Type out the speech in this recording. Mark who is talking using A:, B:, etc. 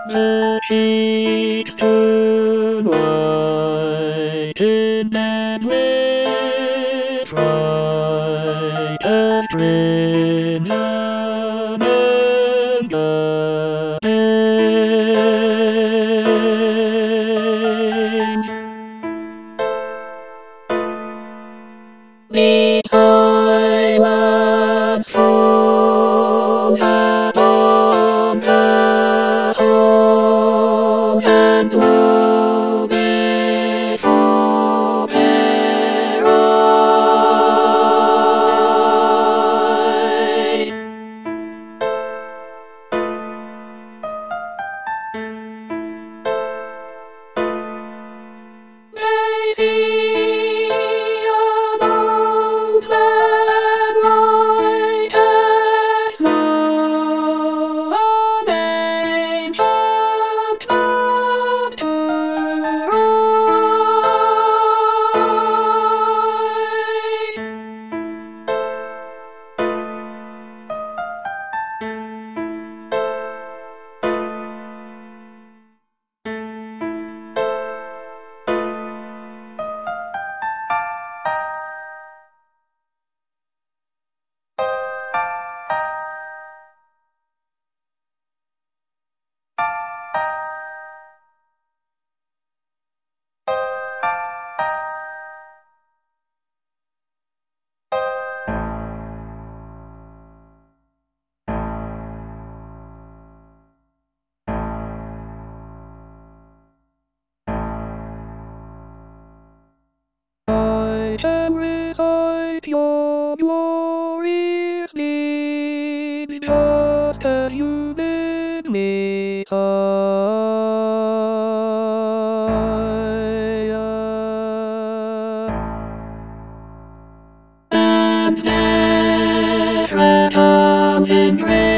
A: The cheeks turn white and with fright as crimson and flames. The silence falls upon the halls and lo before their eyes. They see a boat that white as snow, an ancient love to rise. I shall recite your glorious deeds just as you bid me, sire. And never comes in grace.